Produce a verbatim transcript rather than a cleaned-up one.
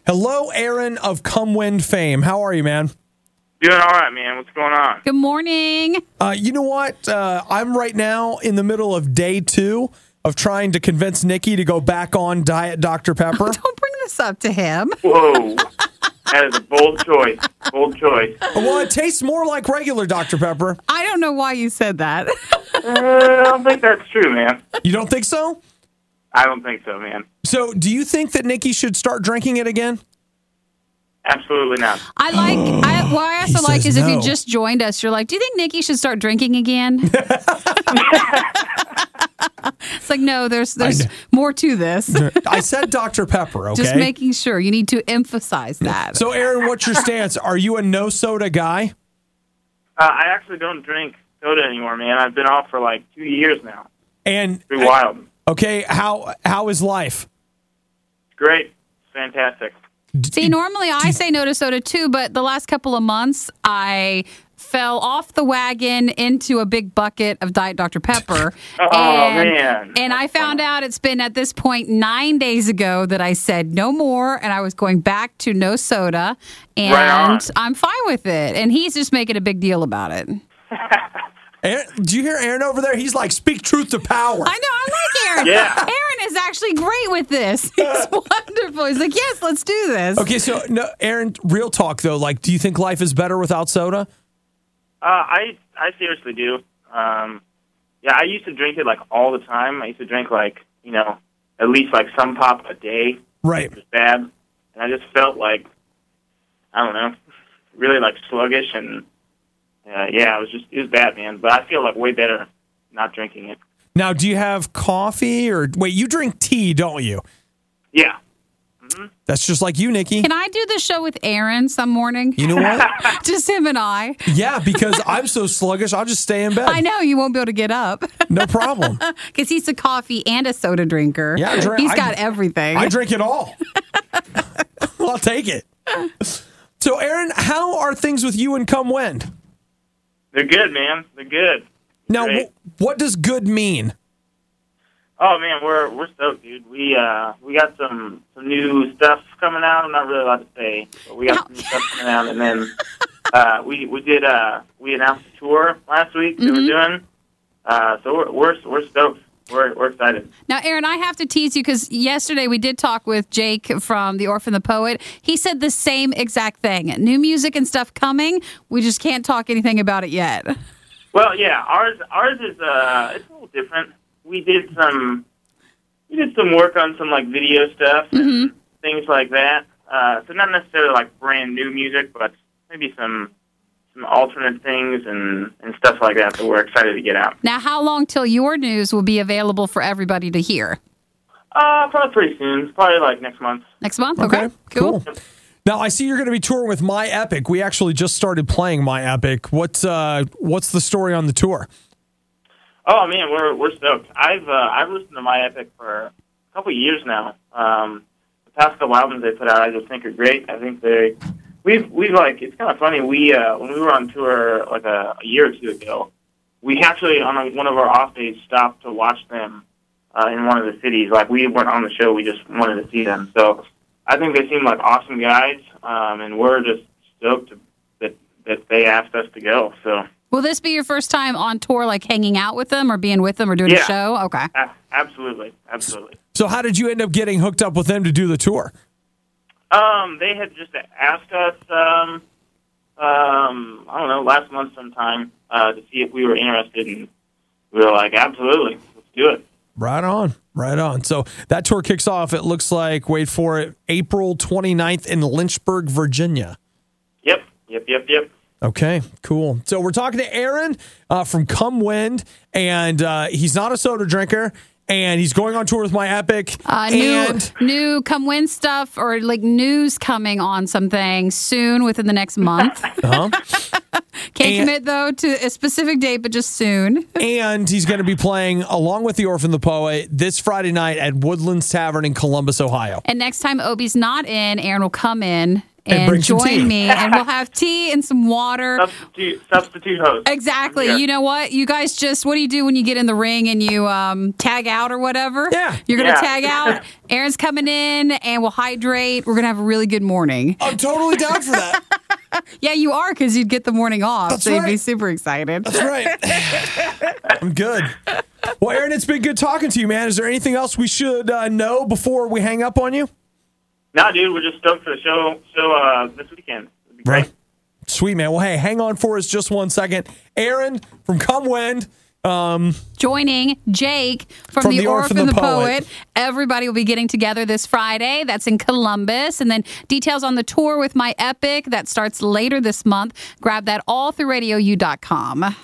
Hello, Aaron of Come Wind fame. How are you, man? Doing all right, man. What's going on? Good morning. Uh, you know what? Uh, I'm right now in the middle of day two of trying to convince Nikki to go back on Diet Doctor Pepper. Don't bring this up to him. Whoa. That is a bold choice. Bold choice. Well, it tastes more like regular Doctor Pepper. I don't know why you said that. Uh, I don't think that's true, man. You don't think so? I don't think so, man. So, do you think that Nikki should start drinking it again? Absolutely not. I like, I, what I also He like says is if no. you just joined us, you're like, do you think Nikki should start drinking again? It's like, no, there's there's know. more to this. I said Doctor Pepper, okay? Just making sure. You need to emphasize that. So, Aaron, what's your stance? Are you a no soda guy? Uh, I actually don't drink soda anymore, man. I've been off for like two years now. And Pretty wild. okay, how how is life? It's great. It's fantastic. See, normally I say no to soda too, but the last couple of months I fell off the wagon into a big bucket of Diet Doctor Pepper. Oh, and, man. And I found out it's been at this point nine days ago that I said no more, and I was going back to no soda, and Right on. I'm fine with it. And he's just making a big deal about it. Aaron, do you hear Aaron over there? He's like, speak truth to power. I know, I like Aaron. Yeah. Aaron is actually great with this. He's wonderful. He's like, yes, let's do this. Okay, so no, Aaron, real talk though. Like, do you think life is better without soda? Uh, I I seriously do. Um, yeah, I used to drink it like all the time. I used to drink like, you know, at least like some pop a day. Right. It was bad. And I just felt like, I don't know, really like sluggish and, uh, yeah, it was just, it was bad, man. But I feel like way better not drinking it. Now, do you have coffee or wait? You drink tea, don't you? Yeah. That's just like you, Nikki. Can I do the show with Aaron some morning? You know what? Just him and I. Yeah, because I'm so sluggish, I'll just stay in bed. I know you won't be able to get up No problem. because he's a coffee and a soda drinker. Yeah, I drink- he's I- got everything. I drink it all. I'll take it. So, Aaron, how are things with you and Come Wind? They're good, man. They're good. Now, Great. wh- what does good mean? Oh man, we're we're stoked, dude. We uh we got some some new stuff coming out. I'm not really allowed to say, but we got some new stuff coming out, and then uh we we did uh we announced a tour last week that we're doing. Uh, so we're we're we're stoked. We're we're excited. Now, Aaron, I have to tease you because yesterday we did talk with Jake from The Orphan the Poet. He said the same exact thing. New music and stuff coming. We just can't talk anything about it yet. Well, yeah, ours ours is uh it's a little different. We did some we did some work on some like video stuff and things like that. Uh, so not necessarily like brand new music, but maybe some some alternate things and, and stuff like that that we're excited to get out. Now, how long till your news will be available for everybody to hear? Uh, probably pretty soon. Probably like next month. Next month? Okay, cool. Now, I see you're going to be touring with My Epic. We actually just started playing My Epic. What's uh, what's the story on the tour? Oh man, we're we're stoked. I've uh, I've listened to My Epic for a couple of years now. Um, the past couple albums they put out, I just think are great. I think they we've we've like it's kind of funny. We uh, when we were on tour like a, a year or two ago, we actually on a, one of our off days stopped to watch them uh, in one of the cities. Like we weren't on the show, we just wanted to see them. So I think they seem like awesome guys, um, and we're just stoked to, that that they asked us to go. So. Will this be your first time on tour, like hanging out with them or being with them or doing Yeah. a show? Okay. A- absolutely, absolutely. So how did you end up getting hooked up with them to do the tour? Um, they had just asked us, um, um, I don't know, last month sometime uh, to see if we were interested, and we were like, absolutely, let's do it. Right on, right on. So that tour kicks off, it looks like, wait for it, April twenty-ninth in Lynchburg, Virginia. Yep, yep, yep, yep. Okay, cool. So we're talking to Aaron uh, from Come Wind, and uh, he's not a soda drinker, and he's going on tour with My Epic. Uh, new, and new Come Win stuff or like news coming on something soon within the next month. uh-huh. Can't And- commit, though, to a specific date, but just soon. and he's going to be playing along with the Orphan the Poet this Friday night at Woodlands Tavern in Columbus, Ohio. And next time Obi's not in, Aaron will come in and, bring some tea. join me, and we'll have tea and some water. Substitute, substitute host. Exactly. Yeah. You know what? You guys just, what do you do when you get in the ring and you um, tag out or whatever? Yeah. You're going to Yeah. tag out. Aaron's coming in and we'll hydrate. We're going to have a really good morning. I'm totally down for that. Yeah, you are, because you'd get the morning off. That's so you'd be right. super excited. That's right. I'm good. Well, Aaron, it's been good talking to you, man. Is there anything else we should uh, know before we hang up on you? No, dude, we're just stoked for the show show uh, this weekend. It'll be great. Right. Sweet, man. Well, hey, hang on for us just one second. Aaron from Come Wend. Um, Joining Jake from, From the, the Orphan and the Poet. Everybody will be getting together this Friday. That's in Columbus. And then details on the tour with My Epic that starts later this month. Grab that all through radio u dot com.